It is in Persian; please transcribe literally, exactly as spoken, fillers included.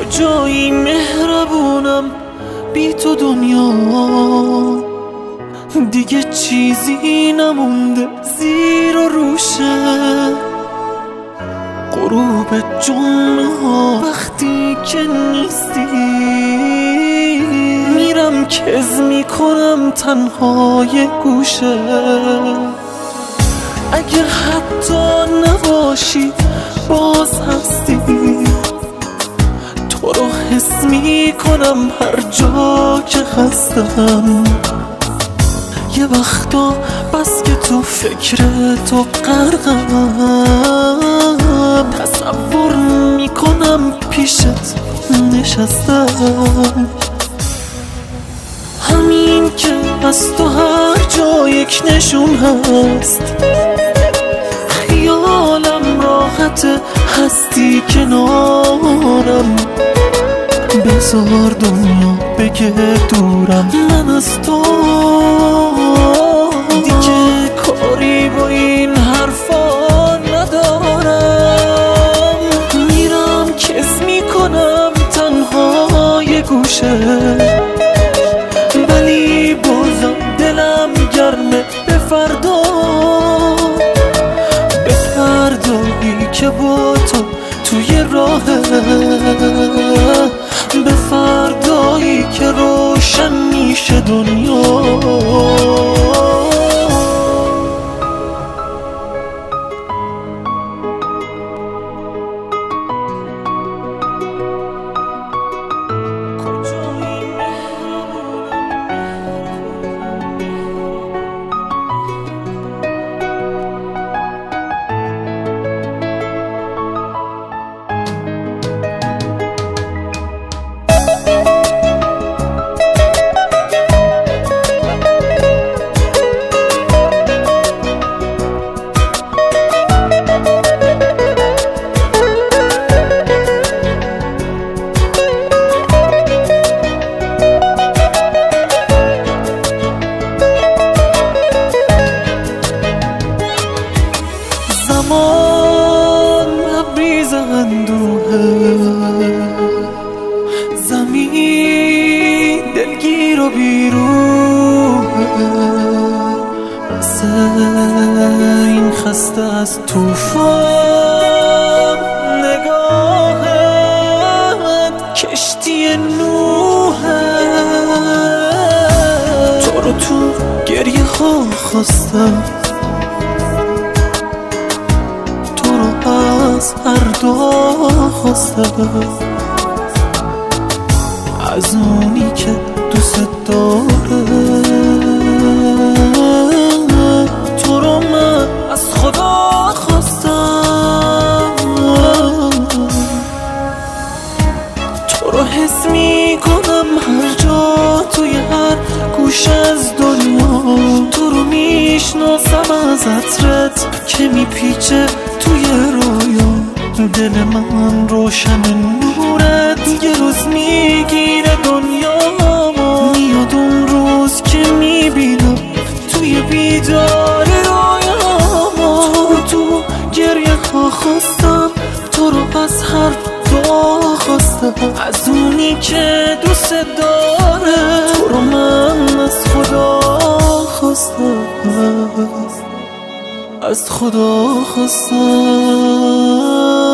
کجایی مهربونم بی تو دنیا دیگه چیزی نمونده زیر و روشه. غروب جمعه ها وقتی که نیستی میرم کز میکنم تنهای گوشه. اگر حتی نباشی باز هستی، تو رو حس میکنم هر جا که هستم. یه وقتا بس که تو فکر تو غرقم، تصور میکنم پیشت نشستم. همین که از تو هر جا یک نشون هست، خیالم راحت هستی کنارم. بذار دنیا بگه دورم، من از تو دیگه کاری با این حرفا ندارم. میرم کز میکنم تنهای گوشه، ولی بازم دلم گرمه به فردا، به فردایی که با تو توی راهه، به فردایی که روشن میشه دنیا. زمان لبریز اندوهه، زمین دلگیر و بیروحه. مثل این خسته از توفان نگاهت کشتی نوحه. تو رو تو گریه ها خواستم، از هر دعا خواستم، از اونی که دوست داره. تو رو من از خدا خواستم، تو رو حس میکنم هر جا توی هر گوش از دنیا. تو رو میشناسم از عطرت که میپیچه توی رویا. دل من روشن نورت یه روز میگیره دنیا. میاد اون روز که میبینم توی بیدار رویاما. تو رو تو گریه ها خواستم، تو رو از هر دعا خواستم، از اونی که دوست داره. تو رو من از خدا خواستم، از خدا خواستم.